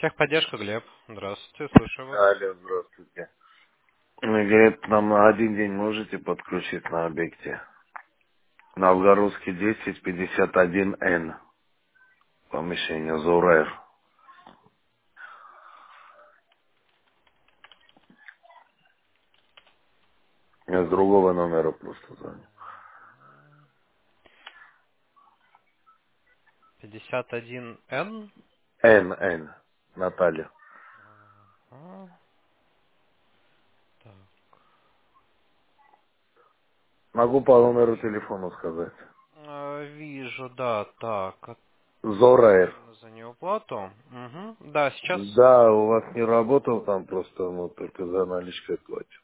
Техподдержка, Глеб. Здравствуйте, слушаю вас. Алло, здравствуйте. Говорит, нам на один день можете подключить на объекте? Новгородский 1051Н. Помещение ЗУРЭР. Я с другого номера просто звоню. 51Н. Н. Наталья. А, так. Могу по номеру телефона сказать. Вижу, да, так. ЗОРЭР. Отмена за неуплату. Угу. Да, сейчас. Да, у вас не работал там просто, ну, только за наличкой платим.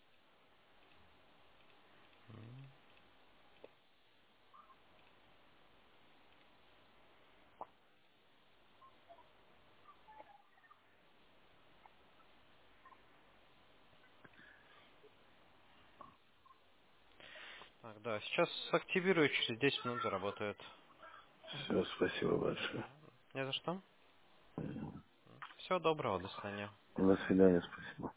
Так, да, сейчас активирую, через 10 минут заработает. Все, спасибо большое. Не за что. Всего доброго, до свидания. До свидания, спасибо.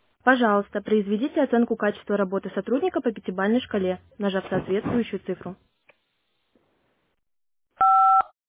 Пожалуйста, произведите оценку качества работы сотрудника по пятибалльной шкале, нажав соответствующую цифру.